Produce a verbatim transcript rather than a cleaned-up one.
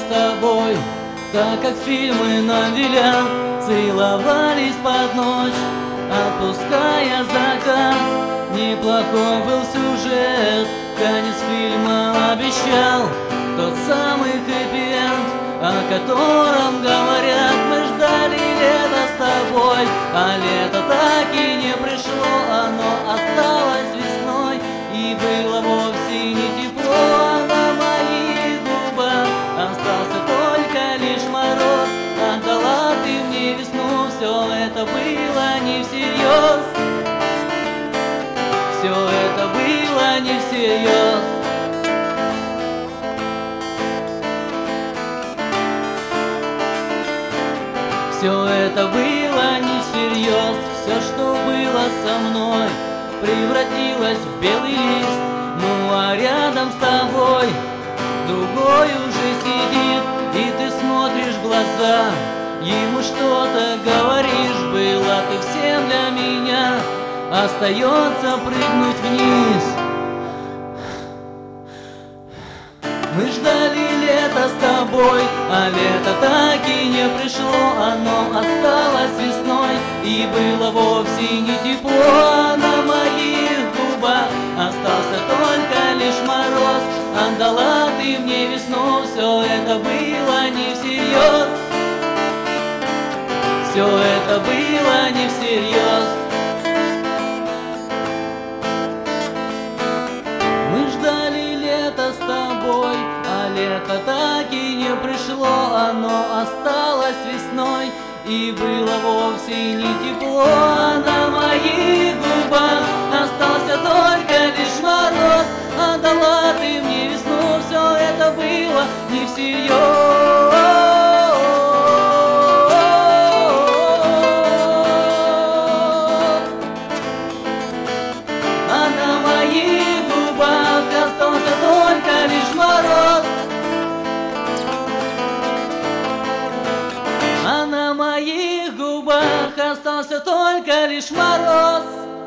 с тобой, так как фильмы нам велят, целовались под ночь, отпуская закат. Неплохой был сюжет, конец фильма обещал тот самый хэппи-энд, о котором говорят. Мы ждали лето с тобой, а лето так и не пришло. Оно осталось весной, и было вовсе не тепло. А на моих губах остался только лишь мороз. Отдала ты мне весну, все это было не всерьез. Все это было не всерьез. Все это было не всерьез. Все, что было со мной, превратилось в белый лист. Ну а рядом с тобой другой уже сидит, и ты смотришь в глаза, ему что-то говоришь. Была ты всем для меня, остается прыгнуть вниз. Мы ждали лето с тобой, а лето так и не пришло. Оно осталось весной, и было вовсе не тепло. А на моих губах остался только лишь мороз. Отдала ты мне весну, все это было не всерьез. Все это было не всерьез. Мы ждали лето с тобой, а лето так и не пришло. Оно осталось весной, и было вовсе не тепло. А на моих губах остался только лишь мороз. Отдала ты мне весну, все это было не всерьез. А на моих губах остался только лишь мороз. А на моих губах остался только лишь мороз.